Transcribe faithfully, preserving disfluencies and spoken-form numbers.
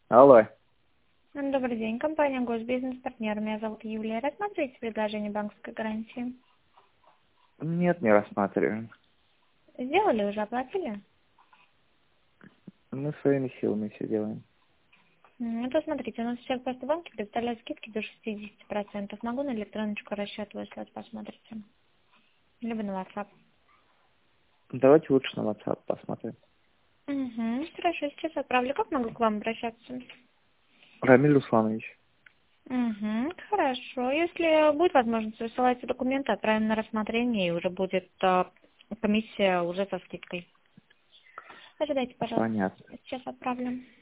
Алло. Добрый день, компания Госбизнес-партнер. Меня зовут Юлия. Рассматриваете предложение банковской гарантии? Нет, не рассматриваем. Сделали уже, оплатили? Мы своими силами все делаем. М, Это смотрите, у нас все просто банки представляют скидки до шестидесяти процентов. Могу на электроночку расчет выслать, посмотрите. Либо на WhatsApp. Давайте лучше на WhatsApp посмотрим. Угу, хорошо, сейчас отправлю. Как могу к вам обращаться? Рамиль Русланович. Угу, хорошо. Если будет возможность, высылайте документы, отправим на рассмотрение, и уже будет а, комиссия уже со скидкой. Ожидайте, пожалуйста. Понятно. Сейчас отправлю.